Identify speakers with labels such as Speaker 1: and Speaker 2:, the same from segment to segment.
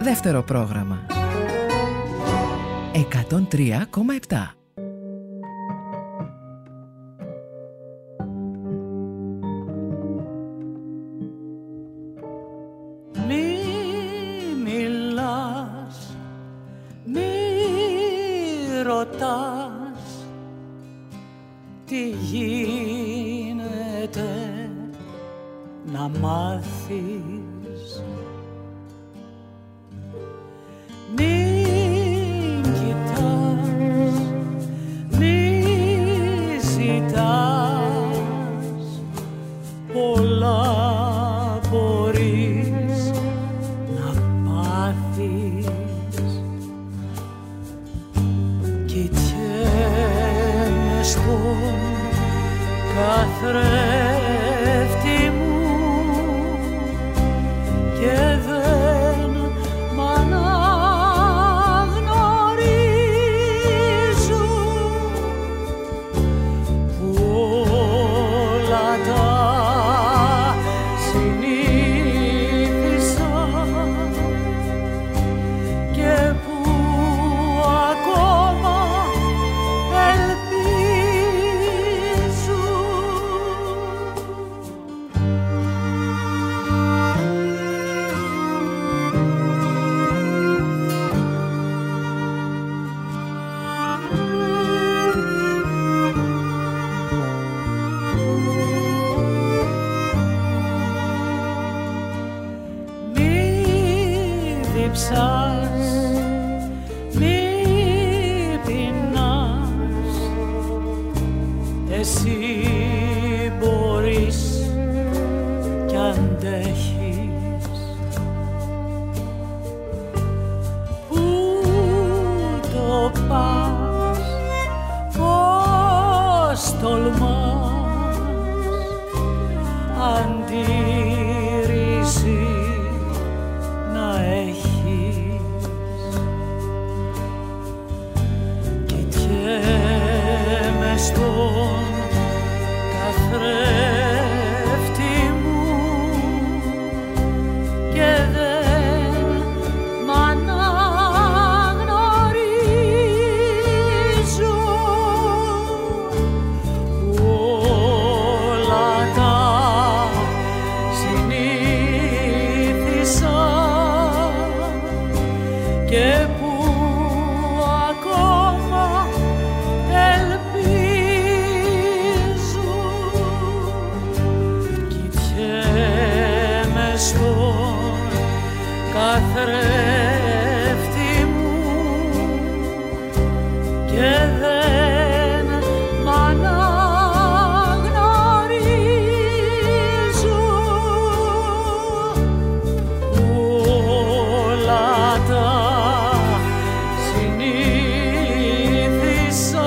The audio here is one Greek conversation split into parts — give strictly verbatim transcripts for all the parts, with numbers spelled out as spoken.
Speaker 1: Δεύτερο πρόγραμμα εκατόν τρία κόμμα επτά.
Speaker 2: Μη μιλάς, μη ρωτάς τι γίνεται να μάθεις. Μην κοιτάς, μη ζητάς, πολλά μπορείς να πάθεις. Κοιτιέμαι στον καθρέφτη μου και δεν μ' αναγνωρίζουν που όλα τα συνήθισα και που ακόμα διψάς, μη πεινάς, εσύ μπορείς κι αντέχεις. Πού το πας, πώς τολμάς, αντίρρηση να έχεις. Κοιτιέμαι στον καθρέφτη μου και δεν μ' αναγνωρίζω. Όλα τα συνήθισα και που ακόμα ελπίζω. Κοιτιέμαι στον καθρέφτη μου και δεν μ' αναγνωρίζω. Όλα τα συνήθισα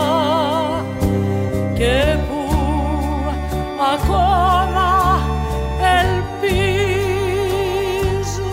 Speaker 2: και που ακόμα ελπίζω.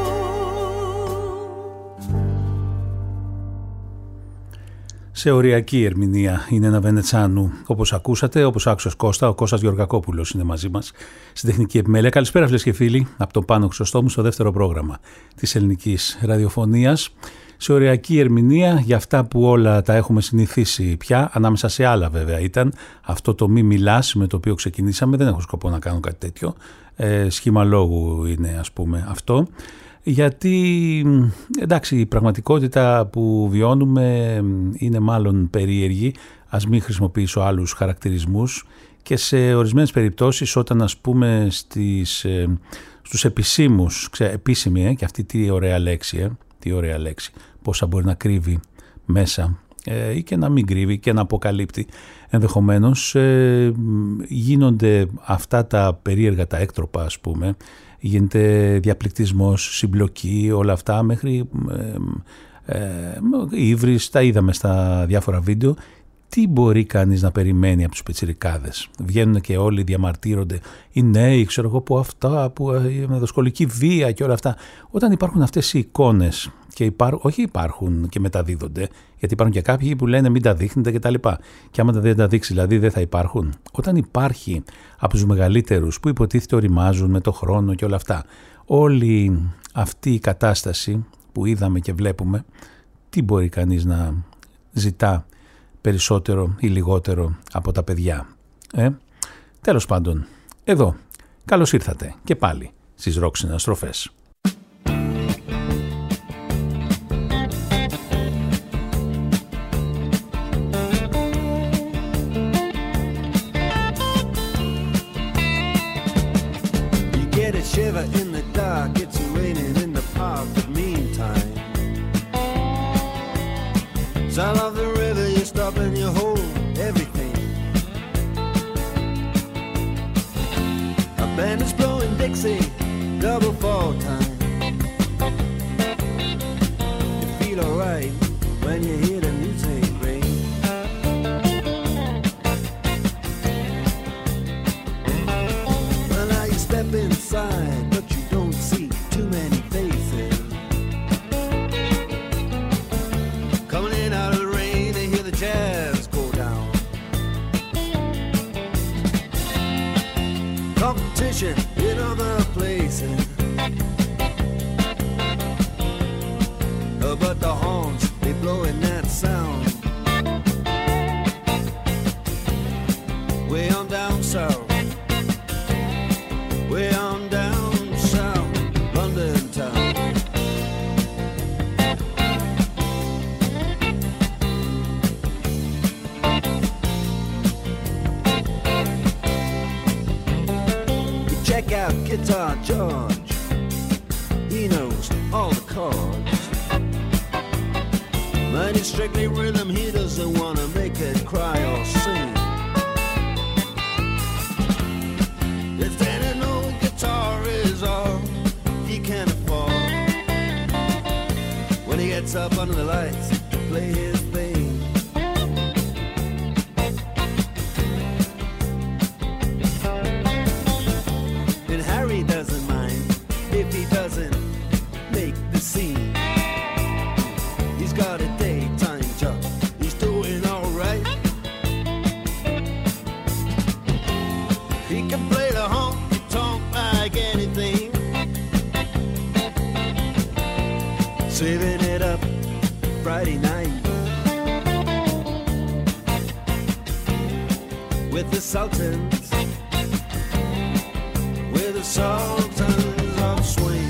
Speaker 3: Σε οριακή ερμηνεία είναι ένα Βενετσάνου, όπως ακούσατε, όπως άκουσε ο Κώστα, ο Κώστας Γεωργακόπουλος είναι μαζί μας στην τεχνική επιμέλεια. Καλησπέρα φίλες και φίλοι, από τον Πάνο Χρυσοστόμου στο δεύτερο πρόγραμμα της ελληνικής ραδιοφωνίας. Σε οριακή ερμηνεία για αυτά που όλα τα έχουμε συνηθίσει πια, ανάμεσα σε άλλα βέβαια ήταν αυτό το μη μιλάς με το οποίο ξεκινήσαμε, δεν έχω σκοπό να κάνω κάτι τέτοιο, ε, σχήμα λόγου είναι ας πούμε αυτό. Γιατί εντάξει, η πραγματικότητα που βιώνουμε είναι μάλλον περίεργη, ας μην χρησιμοποιήσω άλλους χαρακτηρισμούς, και σε ορισμένες περιπτώσεις όταν ας πούμε στις, ε, στους επισήμους, ξέ, επίσημη, ε, και αυτή τι ωραία λέξη, ε, τι ωραία λέξη, πόσα μπορεί να κρύβει μέσα ε, ή και να μην κρύβει και να αποκαλύπτει ενδεχομένως, ε, γίνονται αυτά τα περίεργα τα έκτροπα ας πούμε, γίνεται διαπληκτισμός, συμπλοκή, όλα αυτά μέχρι ε, ε, ύβρις, τα είδαμε στα διάφορα βίντεο. Τι μπορεί κανείς να περιμένει από τους πιτσιρικάδες? Βγαίνουν και όλοι διαμαρτύρονται, οι νέοι, ξέρω εγώ, που αυτά, που η μετασχολική βία και όλα αυτά. Όταν υπάρχουν αυτές οι εικόνες και υπάρχουν, όχι υπάρχουν και μεταδίδονται, γιατί υπάρχουν και κάποιοι που λένε μην τα δείχνετε και τα λοιπά. Και άμα δεν τα δείξει δηλαδή δεν θα υπάρχουν. Όταν υπάρχει από τους μεγαλύτερους που υποτίθεται οριμάζουν με το χρόνο και όλα αυτά, όλη αυτή η κατάσταση που είδαμε και βλέπουμε, τι μπορεί κανείς να ζητά περισσότερο ή λιγότερο από τα παιδιά. Ε? Τέλος πάντων, εδώ, καλώς ήρθατε και πάλι στις Rock Συναστροφές.
Speaker 4: Shiver in the dark, it's raining in the park, but meantime sound of the river, you stop and you hold everything. A band is blowing Dixie, double fall time. You feel alright when you hear the music ring. Well, now you step inside, but you don't see too many faces. Coming in out of the rain, they hear the jazz go down. Competition in other places, uh, but the horns, they blowing that sound. Way on down south, way on down south, London town. You check out Guitar George, he knows all the chords. But it's strictly rhythm, he doesn't want to make it cry or sing. If any old guitar is all he can afford, when he gets up under the lights to play his thing. And Harry doesn't mind if he doesn't make the scene. He's got a daytime job, he's doing alright. He can play the honky-tonk like anything, saving it up Friday night with the Sultans, with the Sultans of Swing.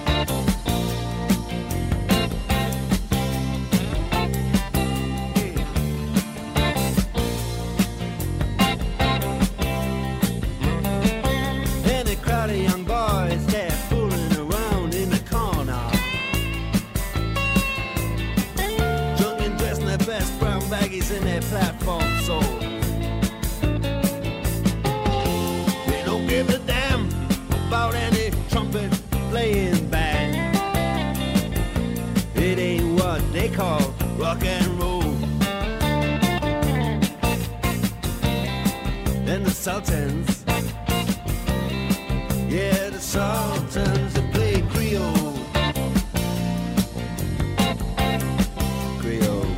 Speaker 4: Any crowd of young boys, they're fooling around in the corner, drunk and dressed in their best brown baggies in their platform soles. They don't give a damn about any trumpet playing band. It ain't what they call rock and roll. And the Sultans, yeah, the Sultans, they play Creole. Creole.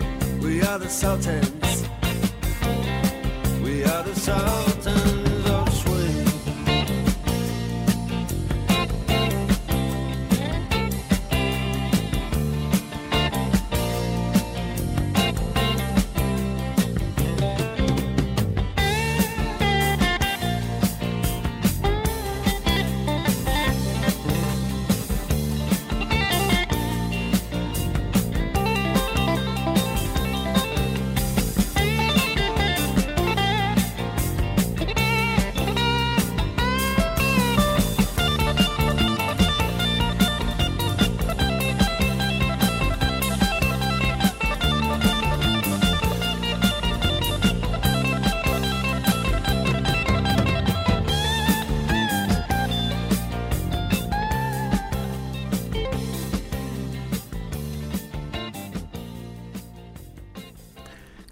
Speaker 4: Sultans, we are the Sultans of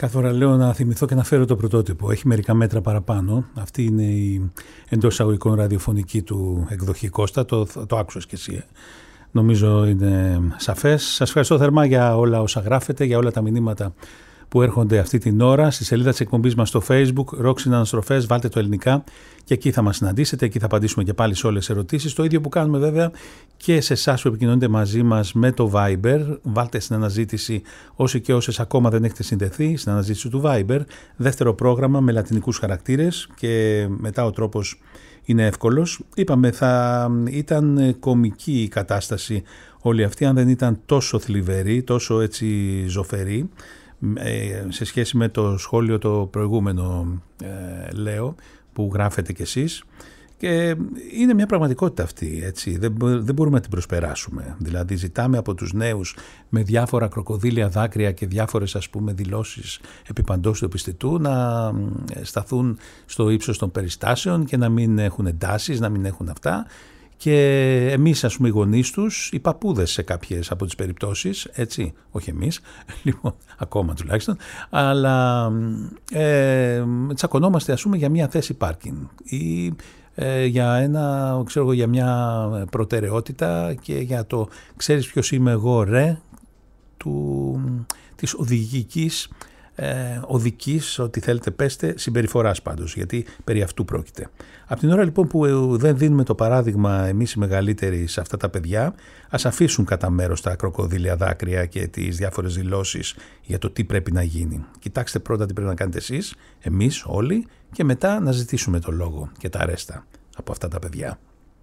Speaker 3: κάθε φορά λέω να θυμηθώ και να φέρω το πρωτότυπο. Έχει μερικά μέτρα παραπάνω. Αυτή είναι η εντός εισαγωγικών ραδιοφωνική του εκδοχή. Κώστα, το, το άκουσες κι εσύ. Νομίζω είναι σαφές. Σας ευχαριστώ θερμά για όλα όσα γράφετε, για όλα τα μηνύματα που έρχονται αυτή την ώρα. Στη σελίδα της εκπομπής μας στο Facebook, Rock Συναναστροφές, βάλτε το ελληνικά και εκεί θα μας συναντήσετε. Εκεί θα απαντήσουμε και πάλι σε όλες τις ερωτήσεις. Το ίδιο που κάνουμε βέβαια και σε εσάς που επικοινωνείτε μαζί μας με το Viber. Βάλτε στην αναζήτηση, όσοι και όσες ακόμα δεν έχετε συνδεθεί, στην αναζήτηση του Viber. Δεύτερο πρόγραμμα με λατινικούς χαρακτήρες και μετά ο τρόπος είναι εύκολος. Είπαμε, θα ήταν κομική η κατάσταση όλη αυτή αν δεν ήταν τόσο θλιβερή, τόσο έτσι ζωφερή, σε σχέση με το σχόλιο το προηγούμενο, ε, λέω, που γράφετε κι εσείς. Και είναι μια πραγματικότητα αυτή, έτσι. Δεν, δεν μπορούμε να την προσπεράσουμε. Δηλαδή ζητάμε από τους νέους με διάφορα κροκοδίλια δάκρυα και διάφορες, ας πούμε, δηλώσεις επί παντός του επιστητού να σταθούν στο ύψος των περιστάσεων και να μην έχουν εντάσεις, να μην έχουν αυτά. Και εμείς, ας πούμε, οι γονείς τους, οι παππούδες σε κάποιες από τις περιπτώσεις, έτσι, όχι εμείς, λοιπόν, ακόμα τουλάχιστον, αλλά ε, τσακωνόμαστε, ας πούμε, για μια θέση πάρκινγκ ή ε, για, ένα, ξέρω, για μια προτεραιότητα και για το ξέρεις ποιος είμαι εγώ, ρε, του, της οδηγικής, Ε, οδικής, ό,τι θέλετε πέστε, συμπεριφοράς πάντως, γιατί περί αυτού πρόκειται. Από την ώρα λοιπόν που δεν δίνουμε το παράδειγμα εμείς οι μεγαλύτεροι σε αυτά τα παιδιά, ας αφήσουν κατά μέρος τα κροκοδίλια δάκρυα και τις διάφορες δηλώσεις για το τι πρέπει να γίνει. Κοιτάξτε πρώτα τι πρέπει να κάνετε εσείς, εμείς όλοι, και μετά να ζητήσουμε το λόγο και τα αρέστα από αυτά τα παιδιά.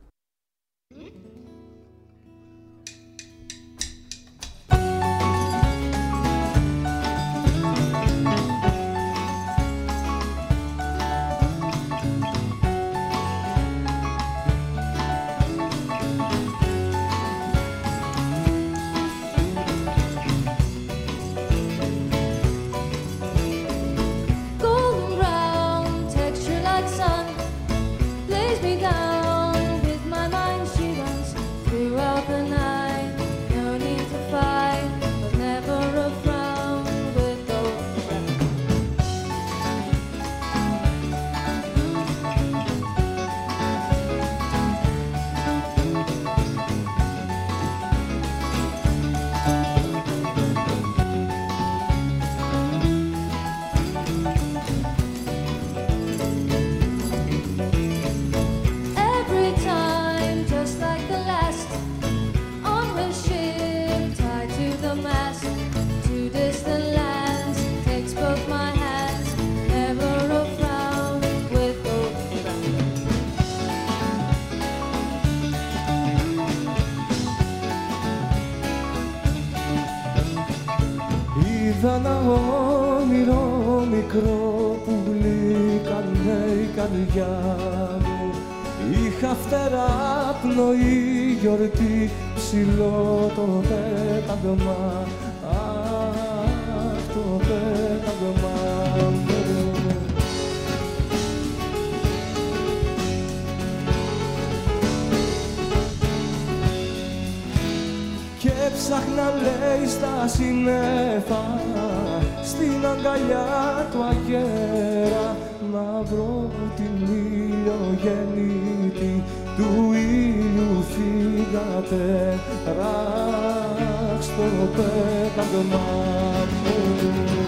Speaker 5: Είδα ένα όνειρο μικρό που γλύκανε η καρδιά μου. Είχα φτερά πνοή γιορτή, ψηλό το πέταγμα, αχ, το πέταγμα μου. Και ψάχνα, λέει, στα σύννεφα, στην αγκαλιά του αγέρα, να βρω την ηλιογεννήτη του ήλιου φύγατε, ραχ, στο πέταγμα μου.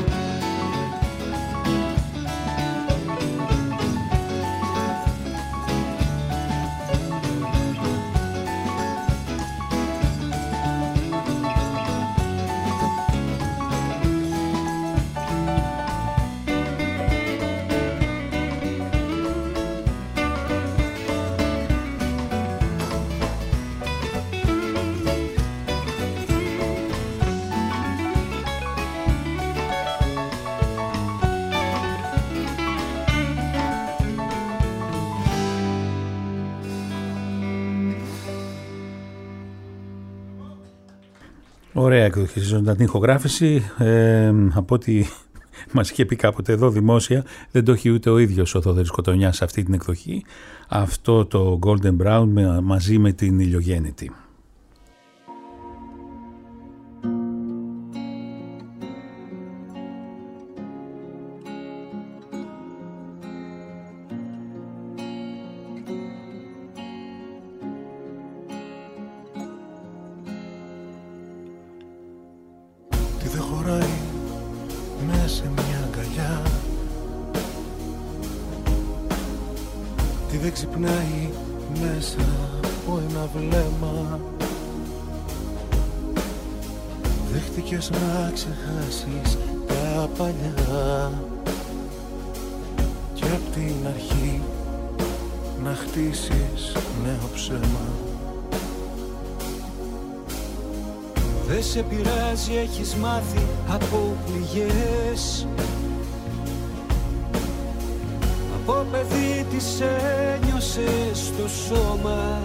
Speaker 3: Ωραία εκδοχή, ζωντανή ηχογράφηση. Ε, από ό,τι μας είχε πει κάποτε εδώ δημόσια, δεν το έχει ούτε ο ίδιος ο Θοδωρής Κοτονιάς σε αυτή την εκδοχή. Αυτό το Golden Brown μαζί με την ηλιογέννητη.
Speaker 5: Τι δεν ξυπνάει μέσα από ένα βλέμμα. Δέχτηκες να ξεχάσεις τα παλιά και απ' την αρχή να χτίσεις νέο ψέμα.
Speaker 6: Δε σε πειράζει, έχεις μάθει από πληγές. Από παιδί της ένιωσες στο σώμα.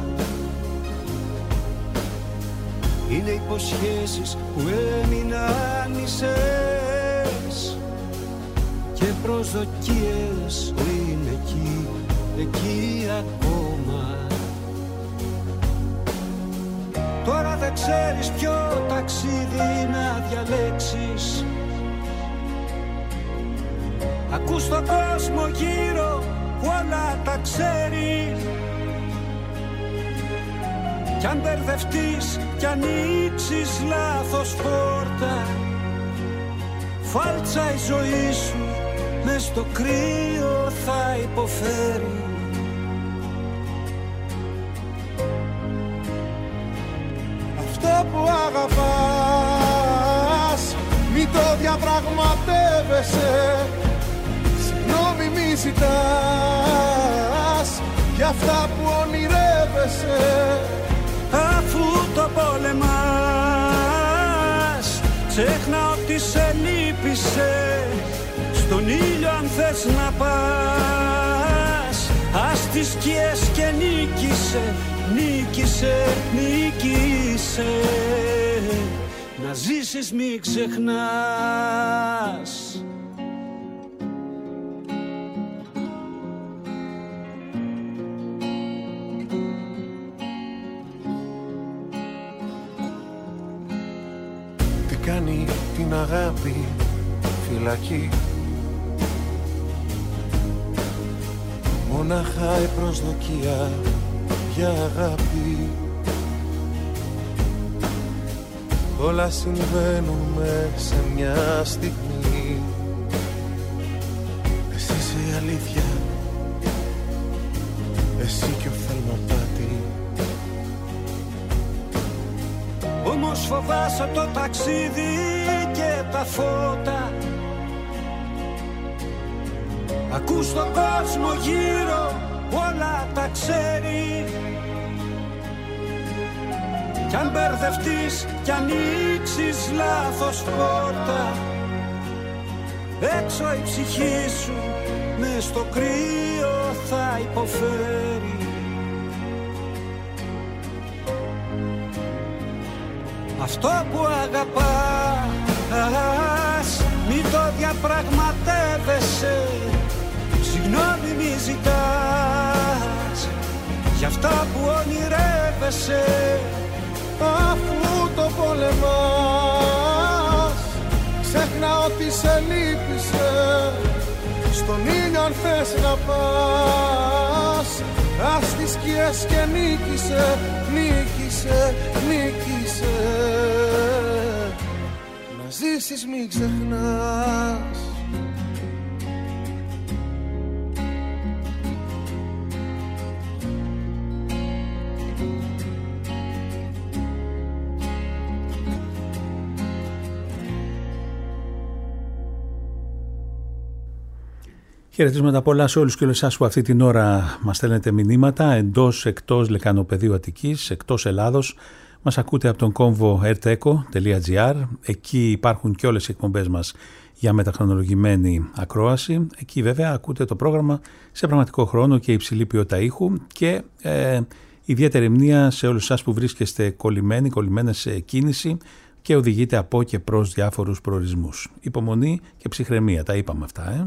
Speaker 6: Είναι υποσχέσεις που έμειναν μισές και προσδοκίες που είναι εκεί, εκεί ακόμα. Τώρα δεν ξέρεις ποιο ταξίδι να διαλέξεις. Ακούς τον κόσμο γύρω που όλα τα ξέρει. Κι αν μπερδευτείς κι ανοίξεις λάθος πόρτα, φάλτσα η ζωή σου μες στο κρύο θα υποφέρει.
Speaker 5: Αυτό που αγαπάς μη το διαπραγματεύεσαι. Συγγνώμη μη ζητάς για αυτά που ονειρεύεσαι.
Speaker 6: Αφού το πολεμάς, ξέχνα ότι σε λύπησε. Στον ήλιο αν θες να πας, ας τις σκιές και νίκησε, νίκησε, νίκησε. Να ζήσεις μη ξεχνάς.
Speaker 5: Κάνει την αγάπη φυλακή. Μονάχα η προσδοκία για αγάπη. Όλα συμβαίνουν σε μια στιγμή. Εσύ είσαι η αλήθεια, εσύ και ο Θελμοπάτη.
Speaker 6: Όμως φοβάσαι το ταξίδι και τα φώτα. Ακούς τον κόσμο γύρω, όλα τα ξέρει. Κι αν μπερδευτείς κι ανοίξεις λάθος πόρτα, έξω η ψυχή σου μες στο κρύο θα υποφέρει. Αυτό που αγαπάς μη το διαπραγματεύεσαι. Συγγνώμη μη ζητάς για αυτά που ονειρεύεσαι.
Speaker 5: Αφού το πολεμάς, ξέχνα ότι σε λύπησε. Στον ήλιο αν θες να πας, ας τις σκιές και νίκησε, νίκησε, νίκησε. Να ζήσεις μην ξεχνάς.
Speaker 3: Χαιρετίσματα πολλά σε όλους και όλες εσάς που αυτή την ώρα μας στέλνετε μηνύματα εντός, εκτός Λεκανοπεδίου Αττικής, εκτός Ελλάδος. Μας ακούτε από τον κόμβο ερτέκο τελεία τζι άρ. Εκεί υπάρχουν και όλες οι εκπομπές μας για μεταχρονολογημένη ακρόαση. Εκεί βέβαια ακούτε το πρόγραμμα σε πραγματικό χρόνο και υψηλή ποιότητα ήχου και ε, ιδιαίτερη μνήμα σε όλους εσάς που βρίσκεστε κολλημένοι, κολλημένες σε κίνηση και οδηγείτε από και προς διάφορους προορισμούς. Υπομονή και ψυχραιμία, τα είπαμε αυτά, ε.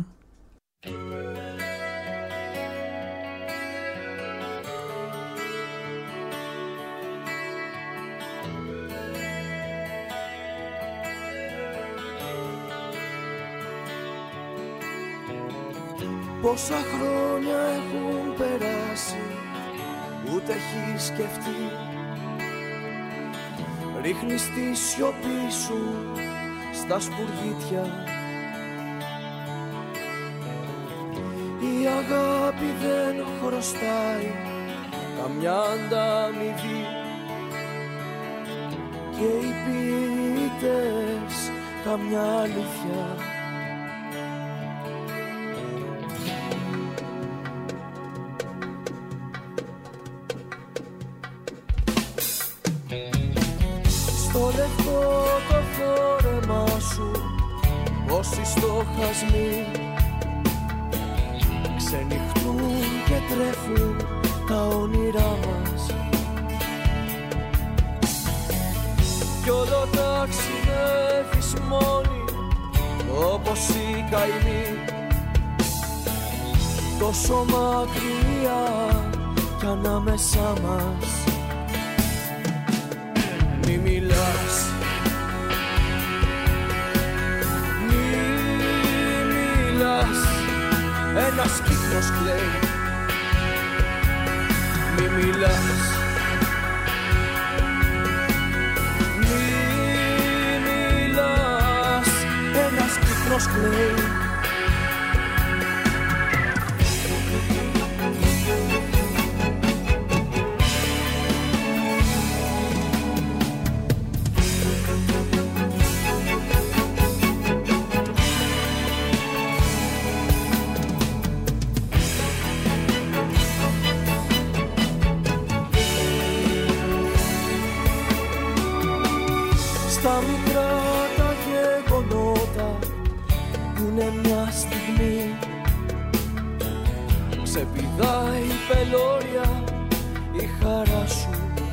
Speaker 7: Πόσα χρόνια έχουν περάσει, ούτε έχει σκεφτεί. Ρίχνεις τη σιωπή σου στα σπουργίτια. Η αγάπη αγάπη δεν χρωστάει καμιά ανταμοιβή και οι ποιητές καμιά αλήθεια. Στο λευκό το φόρεμά σου όσοι στοχασμοί ξενυχτούν και τρέφουν τα όνειρά μας κι όλο ταξιδεύεις μόνη όπως οι καημοί τόσο μακριά κι ανάμεσά μας. Μη μιλάς, μη μιλάς, ένας κύκλος κλαίει. Μη μιλάς, μη μιλάς, ένας κύκλος κλαίει. Στα μικρά τα γεγονότα που είναι μια στιγμή ξεπηδάει πελώρια η χαρά σου.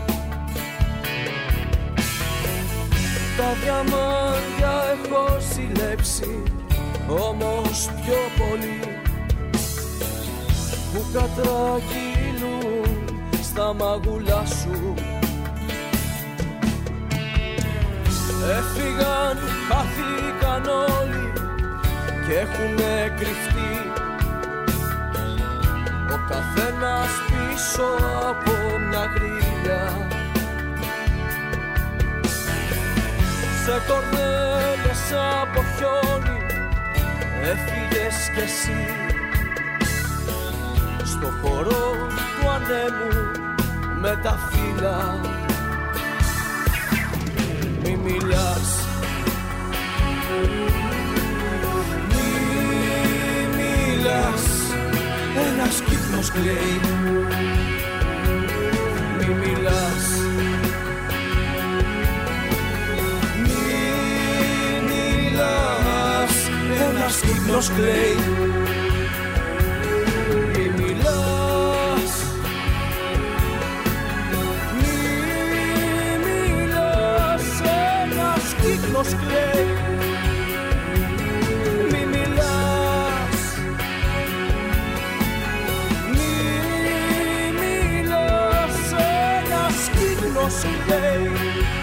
Speaker 7: Τα διαμάντια έχω συλλέψει όμως πιο πολύ που κατρακυλούν στα μαγουλά σου. Έφυγαν, χάθηκαν όλοι και έχουνε κρυφτεί ο καθένας πίσω από μια γρίλια. Σε κορνέλες από χιόνι έφυγες κι εσύ στο χορό του ανέμου με τα φύλλα. Μη μιλάς, μη μιλάς, ένας κύκλος κλαίει. Μη μιλάς, μη μιλάς, ένας κύκλος κλαίει. Μη μιλάς, κύκλος κλαίει. Μη μιλάς, μη μιλάς, ένας κύκλος κλαίει.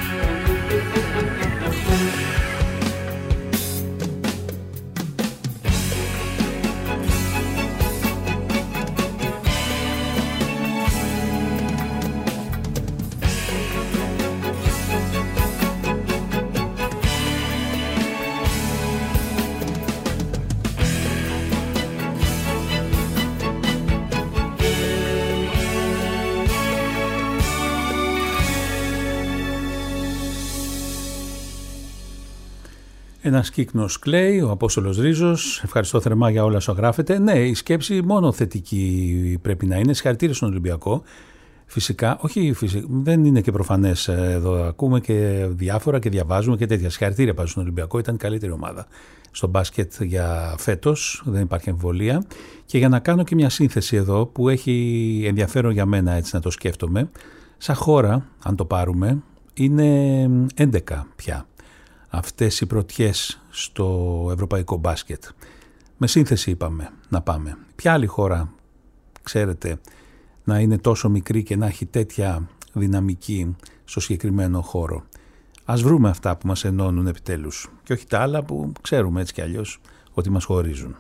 Speaker 3: Ένας κύκνος κλαίει, ο Απόστολος Ρίζος. Ευχαριστώ θερμά για όλα όσα γράφετε. Ναι, η σκέψη μόνο θετική πρέπει να είναι. Συγχαρητήρια στον Ολυμπιακό. Φυσικά, όχι φυσικά, δεν είναι και προφανές εδώ. Ακούμε και διάφορα και διαβάζουμε και τέτοια. Συγχαρητήρια πάντως στον Ολυμπιακό. Ήταν η καλύτερη ομάδα στο μπάσκετ για φέτος. Δεν υπάρχει αμφιβολία. Και για να κάνω και μια σύνθεση εδώ που έχει ενδιαφέρον για μένα, έτσι να το σκέφτομαι. Σαν χώρα, αν το πάρουμε, είναι έντεκα πια αυτές οι πρωτιές στο ευρωπαϊκό μπάσκετ. Με σύνθεση είπαμε να πάμε. Ποια άλλη χώρα, ξέρετε, να είναι τόσο μικρή και να έχει τέτοια δυναμική στο συγκεκριμένο χώρο? Ας βρούμε αυτά που μας ενώνουν επιτέλους και όχι τα άλλα που ξέρουμε έτσι κι αλλιώς ότι μας χωρίζουν.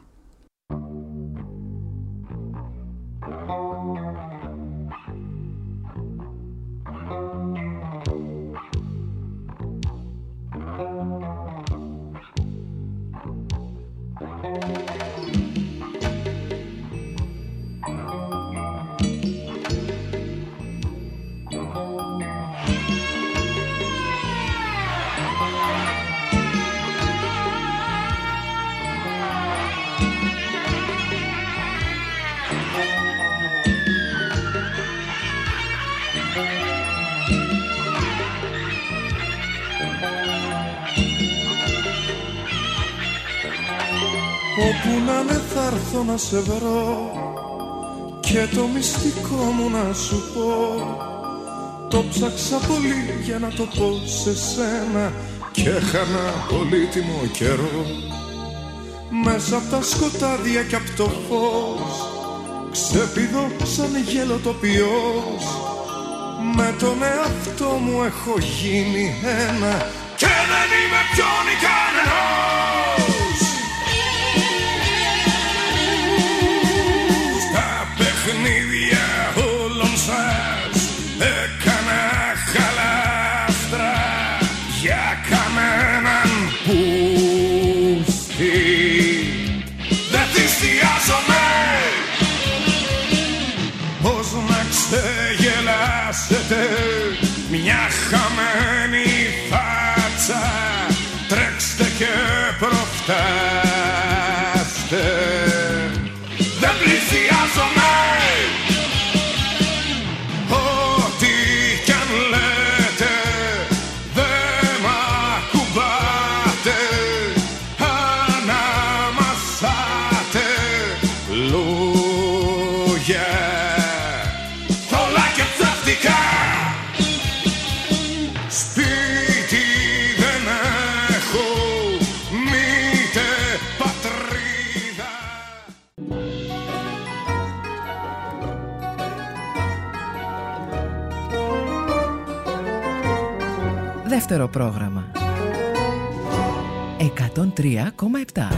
Speaker 5: Όπου να με θα έρθω να σε βρω και το μυστικό μου να σου πω. Το ψάξα πολύ για να το πω σε σένα και χάνα πολύτιμο καιρό. Μέσα απ' τα σκοτάδια και απ' το φως ξεπηδώ σαν γελοτοπιός. Με τον εαυτό μου έχω γίνει ένα και δεν είμαι πιον ή κανενός. Στα παιχνίδια όλων σας έκανα χαλάστρα για κανέναν πούστη. Δεν θυσιάζομαι ως να ξεγελάσετε μια χαμένη φάτσα. Τρέξτε και προφτάστε. Δεν πλησιάζομαι ό,τι κι αν λέτε. Δεν μ' ακουμπάτε. Αναμασάτε λόγια θολά και ψεύτικα. Σπίτι δεν έχω, μήτε πατρίδα.
Speaker 1: Δεύτερο πρόγραμμα. εκατόν τρία κόμμα επτά.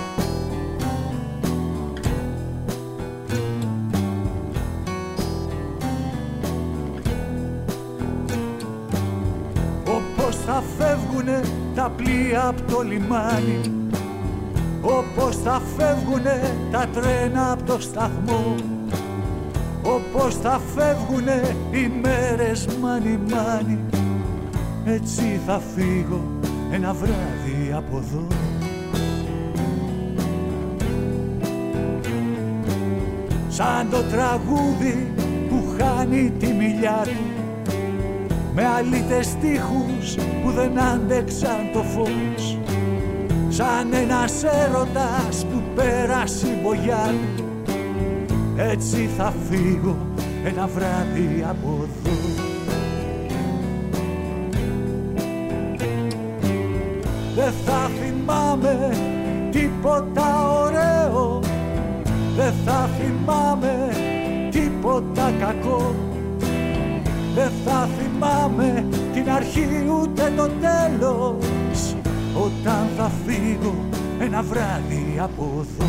Speaker 6: Όπως θα φεύγουνε τα πλοία από το λιμάνι, όπως θα φεύγουνε τα τρένα από το σταθμό, όπως θα φεύγουνε οι μέρες μάνι μάνι, έτσι θα φύγω ένα βράδυ από εδώ. Σαν το τραγούδι που χάνει τη μιλιά του, με αλήτες στίχους που δεν άντεξαν το φως. Σαν ένας έρωτας που πέρασε η μπογιά του, έτσι θα φύγω ένα βράδυ από εδώ. Δεν θα θυμάμαι τίποτα ωραίο, δεν θα θυμάμαι τίποτα κακό. Δεν θα θυμάμαι την αρχή ούτε το τέλος, όταν θα φύγω ένα βράδυ από εδώ.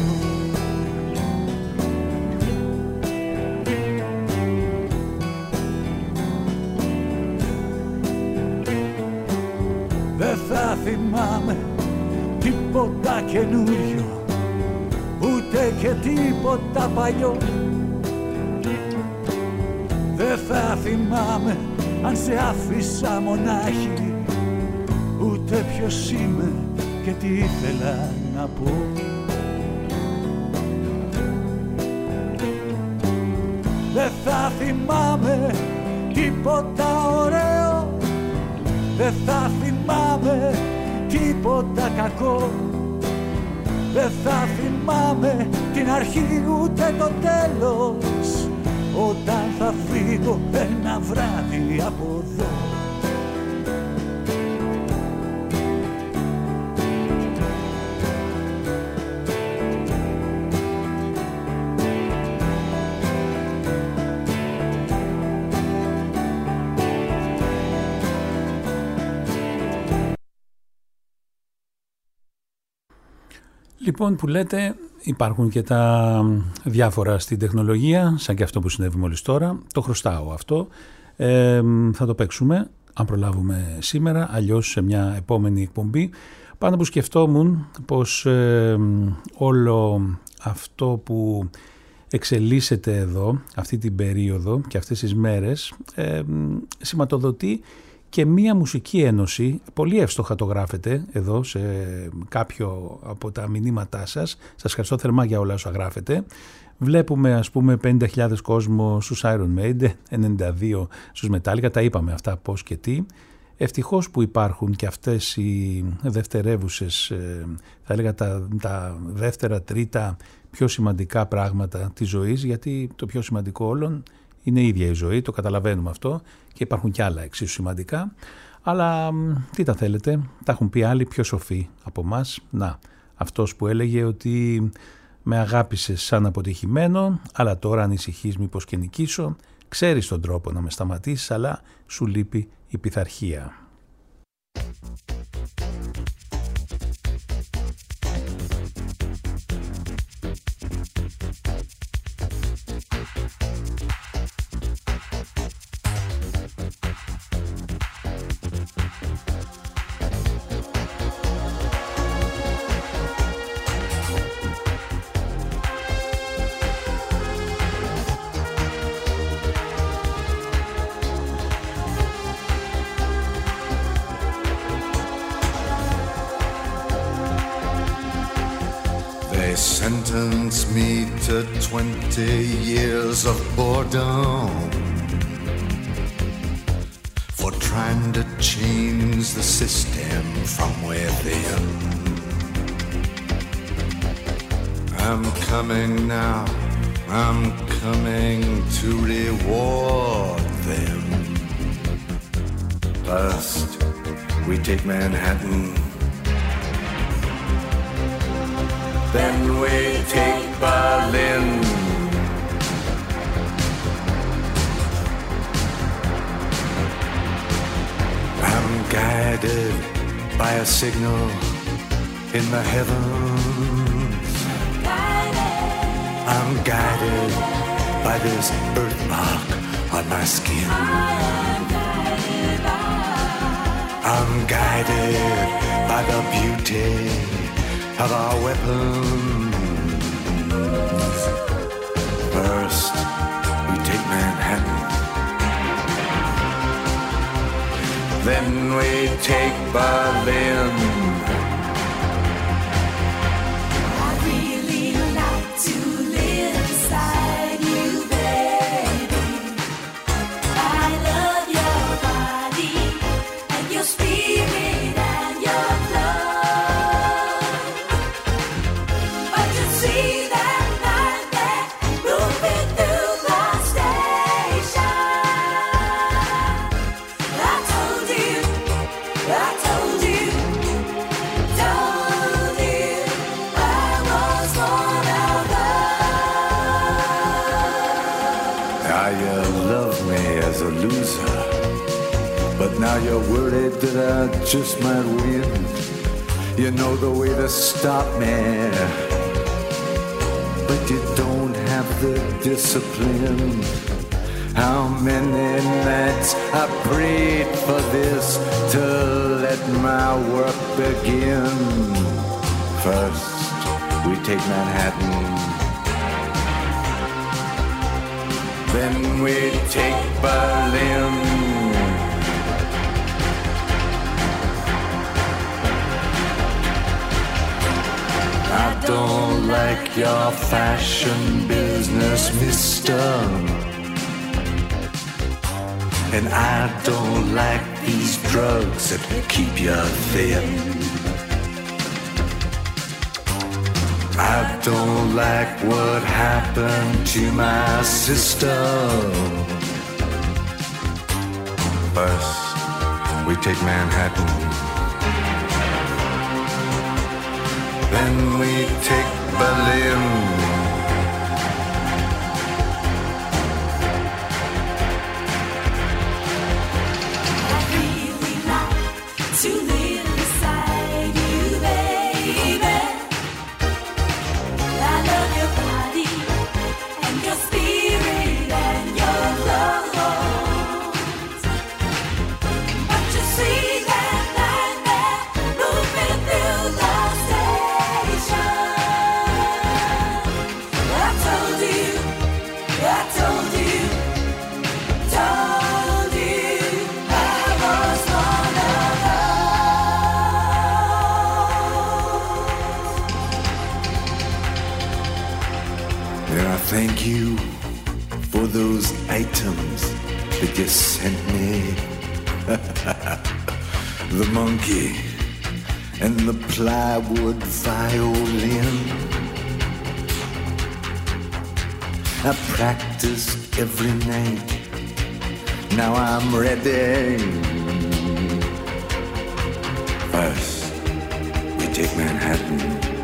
Speaker 6: Δεν θα θυμάμαι τίποτα καινούριο, ούτε και τίποτα παλιό. Δεν θα θυμάμαι αν σε άφησα μονάχη, ούτε ποιος είμαι και τι ήθελα να πω. Δεν θα θυμάμαι τίποτα ωραίο, δεν θα θυμάμαι τίποτα κακό. Δεν θα θυμάμαι την αρχή ούτε το τέλος, όταν θα φύγω ένα βράδυ από εδώ.
Speaker 3: Λοιπόν, που λέτε, υπάρχουν και τα διάφορα στην τεχνολογία, σαν και αυτό που συνέβη μόλις τώρα. Το χρωστάω αυτό. Ε, θα το παίξουμε, αν προλάβουμε σήμερα, αλλιώς σε μια επόμενη εκπομπή. Πάνω που σκεφτόμουν πως ε, όλο αυτό που εξελίσσεται εδώ, αυτή την περίοδο και αυτές τις μέρες, ε, σηματοδοτεί και μία μουσική ένωση, πολύ εύστοχα το γράφετε εδώ σε κάποιο από τα μηνύματά σας. Σας ευχαριστώ θερμά για όλα όσα γράφετε. Βλέπουμε ας πούμε πενήντα χιλιάδες κόσμο στους Iron Maiden, ενενήντα δύο στους Metallica, τα είπαμε αυτά πώς και τι. Ευτυχώς που υπάρχουν και αυτές οι δευτερεύουσες, θα έλεγα τα, τα δεύτερα, τρίτα πιο σημαντικά πράγματα της ζωής, γιατί το πιο σημαντικό όλων είναι η ίδια η ζωή, το καταλαβαίνουμε αυτό και υπάρχουν κι άλλα εξίσου σημαντικά, αλλά τι τα θέλετε, τα έχουν πει άλλοι πιο σοφοί από μας. Να, αυτός που έλεγε ότι με αγάπησες σαν αποτυχημένο, αλλά τώρα ανησυχείς μήπως και νικήσω, ξέρεις τον τρόπο να με σταματήσεις, αλλά σου λείπει η πειθαρχία.
Speaker 8: Sentence me to twenty years of boredom for trying to change the system from within. I'm coming now, I'm coming to reward them. First, we take Manhattan. Then we take Berlin. I'm guided by a signal in the heavens. I'm guided by this birthmark on my skin. I'm guided by the beauty of our weapons. First, we take Manhattan. Then we take Berlin.
Speaker 9: I really like to live beside you, baby. I love your body and your spirit and your love. But you see that night there moving through the station. I told you, I told you, told you I was one of them.
Speaker 6: Now you love me as a loser, but now you're worried that I just might win. You know the way to stop me, but you don't have the discipline. How many nights I prayed for this to let my work begin. First, we take Manhattan. Then we take Berlin. I don't like your fashion business, mister. And I don't like these drugs that keep you thin. I don't like what happened to my sister. First, we take Manhattan. Then we take Berlin.
Speaker 9: I really like to live beside you, baby. I love your body and your spirit and your clothes. But you see that night there moving through the station.
Speaker 8: Thank you for those items that you sent me. The monkey and the plywood violin. I practiced every night. Now I'm ready. First, we take Manhattan.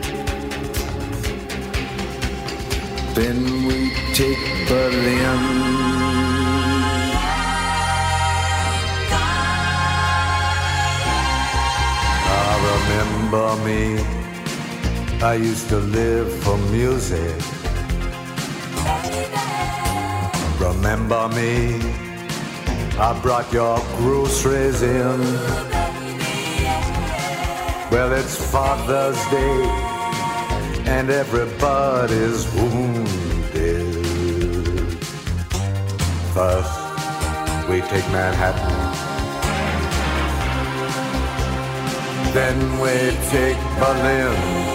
Speaker 8: Then we take Berlin. Ah, remember me? I used to live for music. Remember me? I brought your groceries in. Well, it's Father's Day and everybody's wounded. First, we take Manhattan. Then we take Berlin.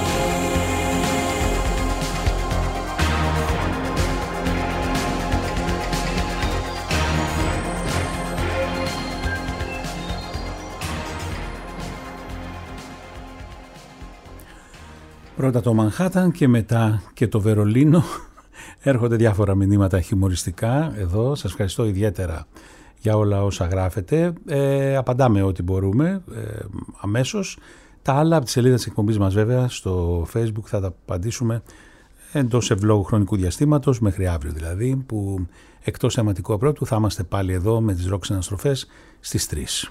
Speaker 3: Πρώτα το Μανχάταν και μετά και το Βερολίνο. Έρχονται διάφορα μηνύματα χιουμοριστικά εδώ. Σας ευχαριστώ ιδιαίτερα για όλα όσα γράφετε. Ε, απαντάμε ό,τι μπορούμε ε, αμέσως. Τα άλλα από τη σελίδα της εκπομπής μας βέβαια στο Facebook θα τα απαντήσουμε εντός ευλόγου χρονικού διαστήματος, μέχρι αύριο δηλαδή, που εκτός θεματικού απρόπτου θα είμαστε πάλι εδώ με τις ροκ συναστροφές στις τρεις.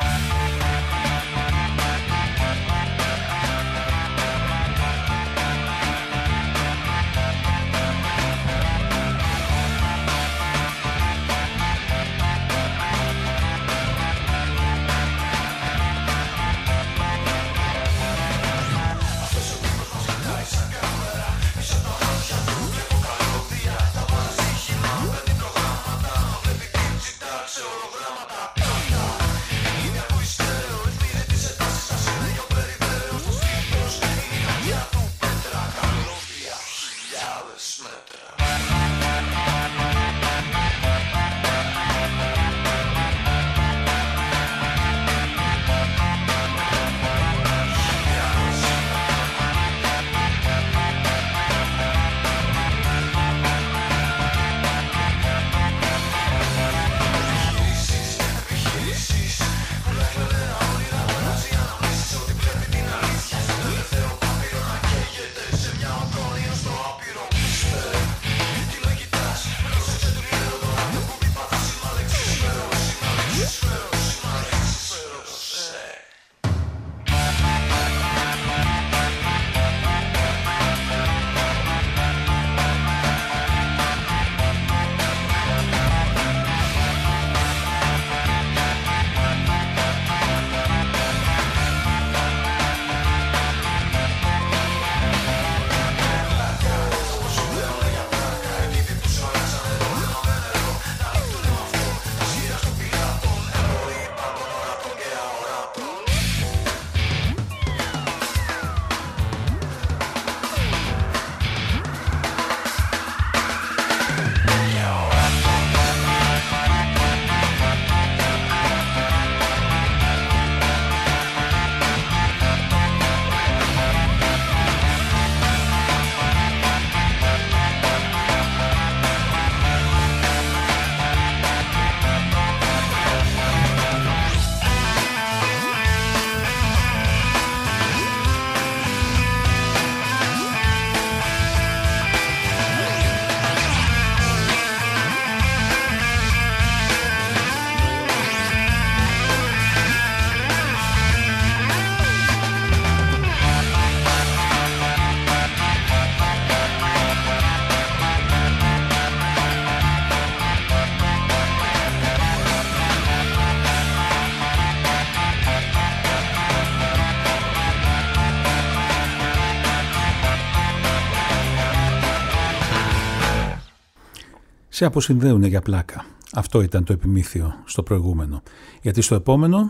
Speaker 3: σε αποσυνδέουν για πλάκα. Αυτό ήταν το επιμήθειο στο προηγούμενο. Γιατί στο επόμενο...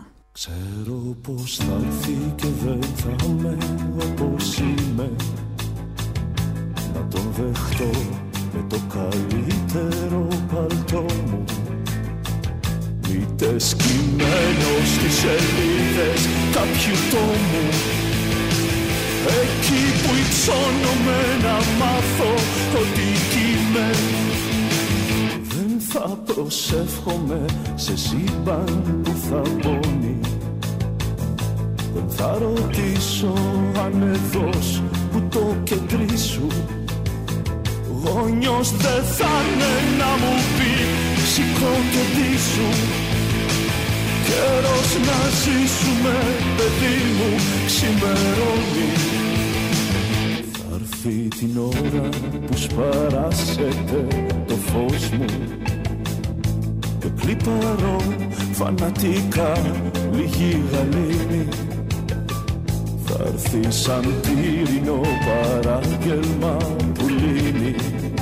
Speaker 5: Ξέρω πως θα έρθει και δεν θα με όπως είμαι. Να τον δεχτώ
Speaker 10: με το καλύτερο παλτό μου. Μήτες κειμένο στις σελίδες κάποιου τόμου, εκεί που υψώνομαι να μάθω ότι είμαι. Δεν θα προσεύχομαι σε σύμπαν που θα πόνει. Δεν θα ρωτήσω αν εδώς που το κεντρί σου γόνιος δεν θα είναι να μου πει σηκώ κεντρί σου. Καιρός να ζήσουμε παιδί μου ξημερώνει. Θα έρθει την ώρα που σπαράσετε το φως μου και κλιπαρώ φανατικά λίγη γαλήνη. Θα έρθει σαν τύρινο παράγγελμα που λύνει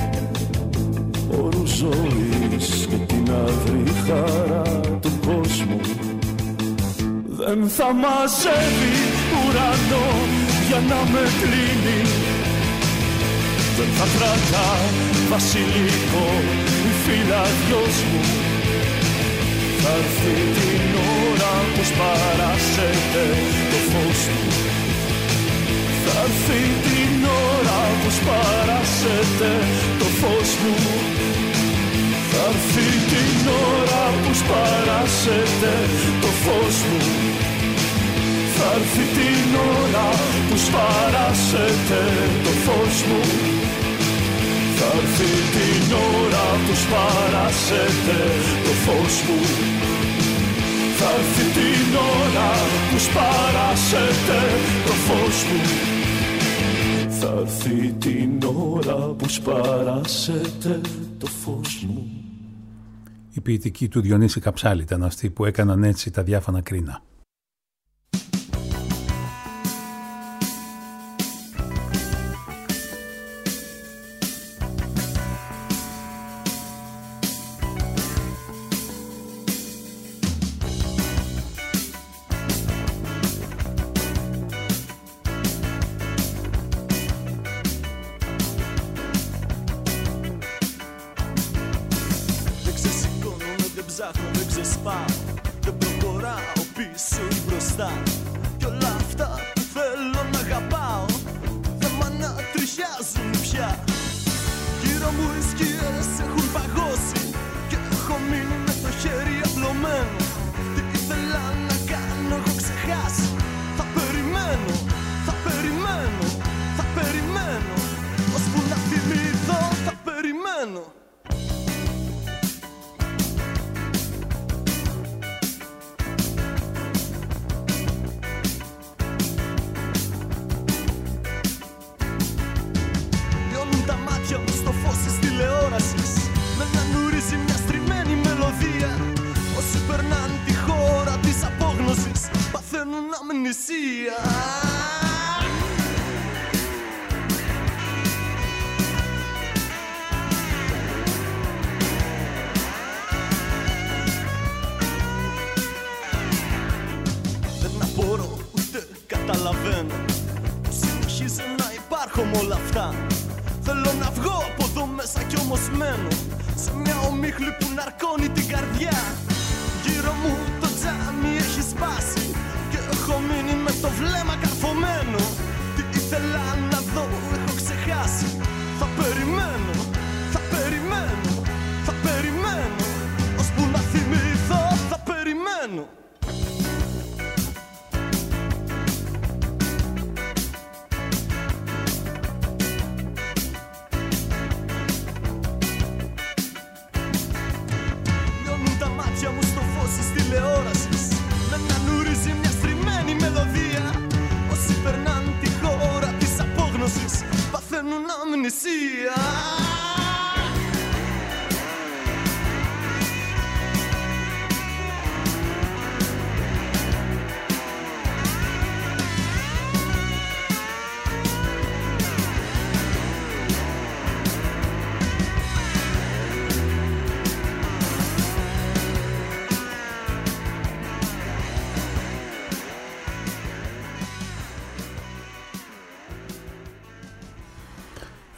Speaker 10: όρους ζωής και την αυρή χαρά του κόσμου. Δεν θα μαζεύει ουρανό για να με κλείνει. Δεν θα κρατά βασιλικό η φυλαδιός μου. Θα έρθει την ώρα που σπαράσετε το φως μου. Θα έρθει την ώρα που σπαράσετε το φως μου. Θα έρθει την ώρα που σπαράσετε το φως μου. Θα έρθει την ώρα που σπαράσετε το φως μου. Θα έρθει την ώρα που σπαράσετε το φως μου. Θα έρθει την ώρα που σπαράσετε το φως μου. Θα έρθει την ώρα που σπαράσετε το φως μου.
Speaker 3: Η ποιητική του Διονύση Καψάλη ήταν αυτοί που έκαναν έτσι τα διάφανα κρίνα.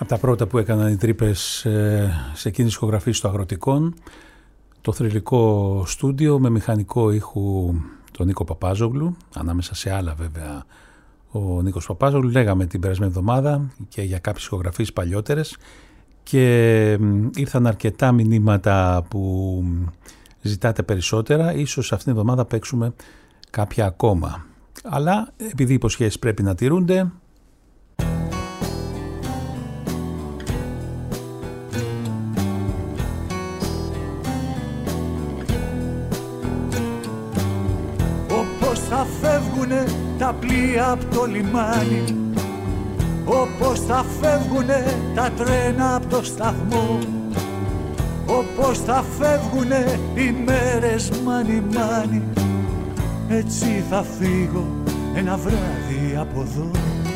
Speaker 3: Από τα πρώτα που έκαναν οι τρύπες ε, σε εκείνη της ηχογραφής των Αγροτικών, το θρυλικό στούντιο με μηχανικό ήχου τον Νίκο Παπάζογλου, ανάμεσα σε άλλα βέβαια ο Νίκος Παπάζογλου. Λέγαμε την περασμένη εβδομάδα και για κάποιες ηχογραφίες παλιότερες και ήρθαν αρκετά μηνύματα που ζητάτε περισσότερα. Ίσως αυτήν την εβδομάδα παίξουμε κάποια ακόμα. Αλλά επειδή οι υποσχέσεις πρέπει να τηρούνται,
Speaker 6: όπως θα φεύγουνε τα πλοία από το λιμάνι, όπως θα φεύγουνε τα τρένα από το σταθμό, όπως θα φεύγουνε οι μέρες μάνι μάνι, έτσι θα φύγω ένα βράδυ από εδώ.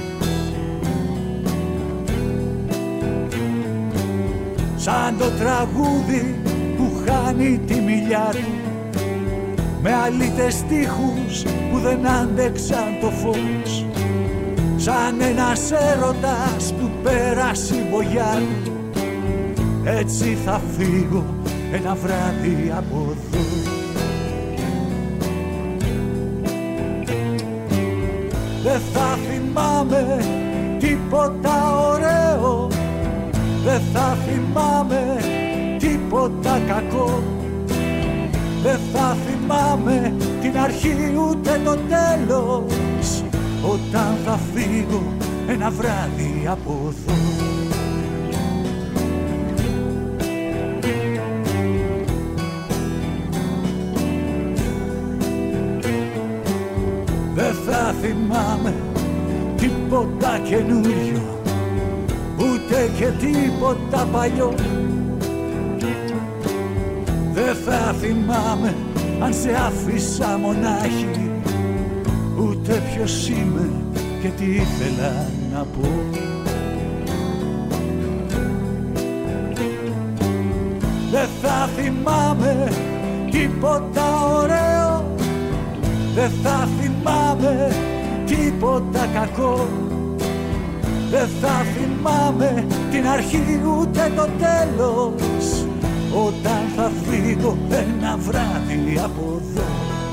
Speaker 6: Σαν το τραγούδι που χάνει τη μιλιά του, με αλήτες στίχους που δεν άντεξαν το φως, σαν ένας έρωτας που πέρασε η μπογιά του, έτσι θα φύγω ένα βράδυ από εδώ. Δεν θα θυμάμαι τίποτα ωραίο, δεν θα θυμάμαι τίποτα κακό, δεν θα θυμάμαι την αρχή ούτε το τέλος, όταν θα φύγω ένα βράδυ από εδώ. Δεν θα θυμάμαι τίποτα καινούριο, ούτε και τίποτα παλιό. Δεν θα θυμάμαι αν σε άφησα μονάχη, ούτε ποιος είμαι και τι ήθελα να πω. Δεν θα θυμάμαι τίποτα ωραίο, δεν θα θυμάμαι τίποτα κακό, δεν θα θυμάμαι την αρχή ούτε το τέλος, όταν θα φύγω ένα βράδυ από εδώ.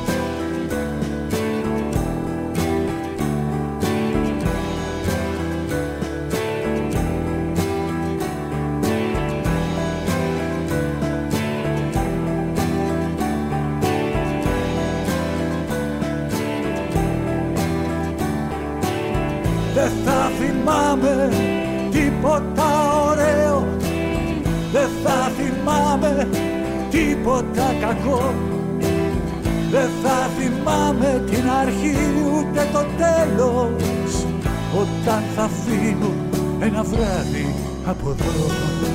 Speaker 6: Δεν θα θυμάμαι τίποτα ωραίο, δεν θα θυμάμαι τίποτα κακό, δεν θα θυμάμαι την αρχή ούτε το τέλος, όταν θα φύγω ένα βράδυ από εδώ.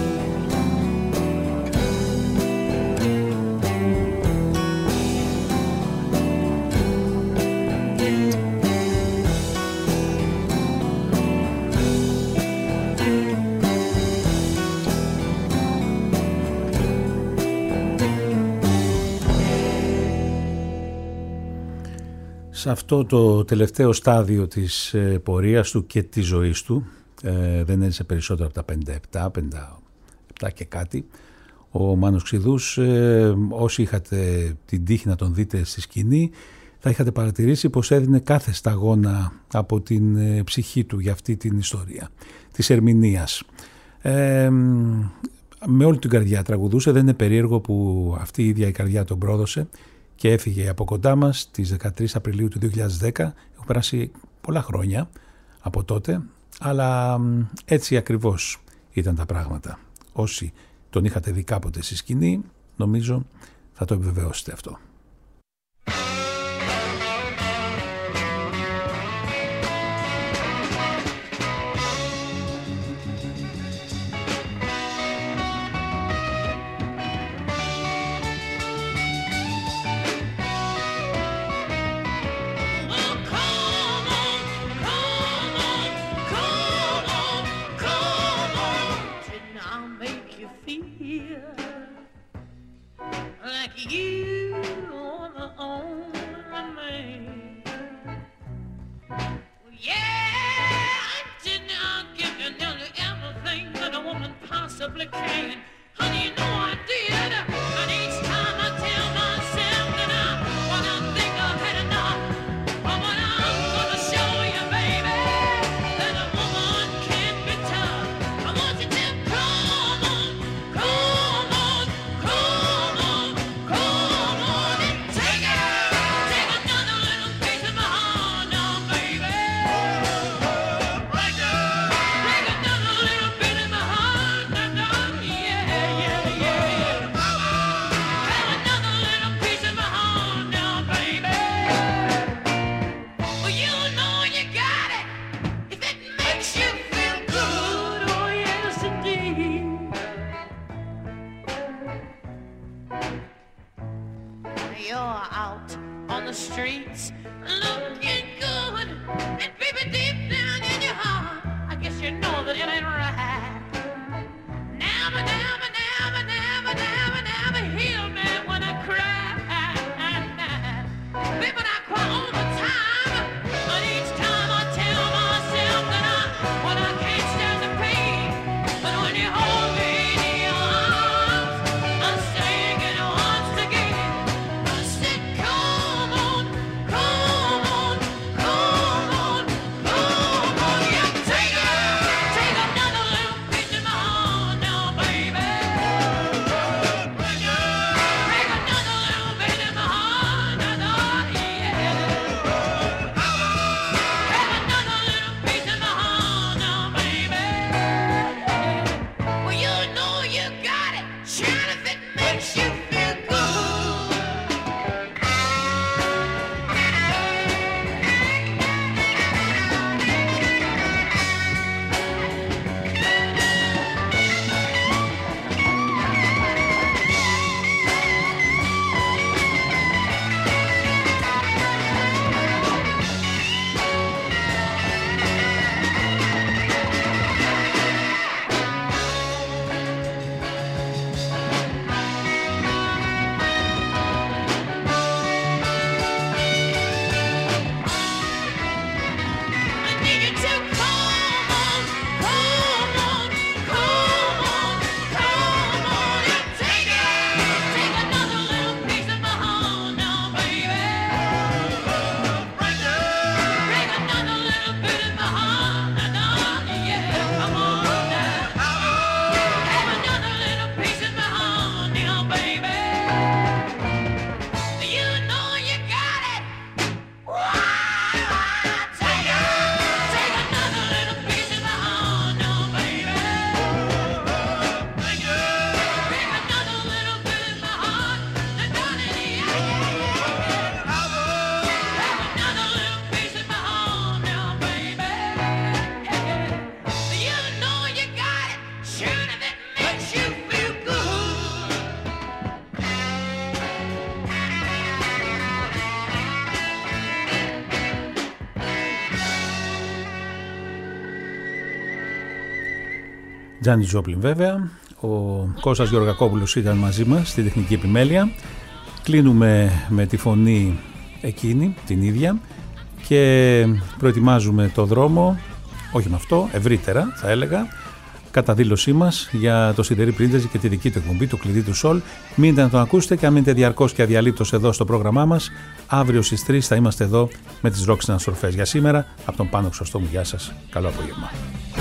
Speaker 3: Σε αυτό το τελευταίο στάδιο της ε, πορείας του και της ζωής του, ε, δεν έζησε περισσότερο από τα πενήντα επτά, πενήντα επτά και κάτι, ο Μάνος Ξηδούς, ε, όσοι είχατε την τύχη να τον δείτε στη σκηνή, θα είχατε παρατηρήσει πως έδινε κάθε σταγόνα από την ε, ψυχή του για αυτή την ιστορία της ερμηνείας. Ε, με όλη την καρδιά τραγουδούσε, δεν είναι περίεργο που αυτή η ίδια η καρδιά τον πρόδωσε και έφυγε από κοντά μας στις δεκατρείς Απριλίου του δύο χιλιάδες δέκα. Έχουν περάσει πολλά χρόνια από τότε, αλλά έτσι ακριβώς ήταν τα πράγματα. Όσοι τον είχατε δει κάποτε στη σκηνή, νομίζω θα το επιβεβαιώσετε αυτό.
Speaker 11: Yeah, I did not give you nearly everything supplicating. Honey, you know I did. And each time I tell myself that I, when I think I've had enough, but when I'm gonna show you, baby, that a woman can be tough. I want you to come on, come on, come on, come on and take it. Take another little piece of my heart now, baby. Break another little bit of my heart now, yeah, yeah, yeah. Have another little piece of my heart now, baby. Well, you know you got it if it makes you feel good. Oh yes, indeed. You're out on the streets looking good, and baby, deep down in your heart, I guess you know that it ain't right. Never, never, never, never, never, never heal me when I cry. Baby, I cry all the time, but each time I tell myself that I, when I can't stand the pain, but when you hold me in your arms, I'm saying it once again. I said, come on, come on, come on, come on, yeah, take it, take another little piece of my heart now, baby. Break another little bit of my heart now, yeah. Have another little piece of my heart now, baby. Well, you know you got it, sure if it makes you feel good. I need you to come on, come on, come on, come on and take it. Take another little piece of my heart now, baby. Break another little bit of my heart now, yeah. Come on now. Have another little piece of my heart now, baby. You know you got it. Take it. Take another little piece of my heart now, baby. Break another little bit of my heart now, darling, yeah, yeah, yeah. Have another little piece of my heart now, baby. You know you got it. Sure if it makes you feel good.
Speaker 3: Τζάνι Τζόπλιν βέβαια. Ο Κώστας Γεωργακόπουλος ήταν μαζί μας στη τεχνική επιμέλεια. Κλείνουμε με τη φωνή εκείνη, την ίδια, και προετοιμάζουμε το δρόμο, όχι με αυτό, ευρύτερα θα έλεγα, κατά δήλωσή μας για το Σιδερή Πρίντεζη και τη δική του εκπομπή, το κλειδί του Σολ. Μείνετε να τον ακούσετε και αν μείνετε διαρκώς και αδιαλείπτως εδώ στο πρόγραμμά μας. Αύριο στις τρεις θα είμαστε εδώ με τις ροκ συναστροφές. Για σήμερα, από τον Πάνο Χρυσοστόμου, γεια σας, καλό απόγευμα.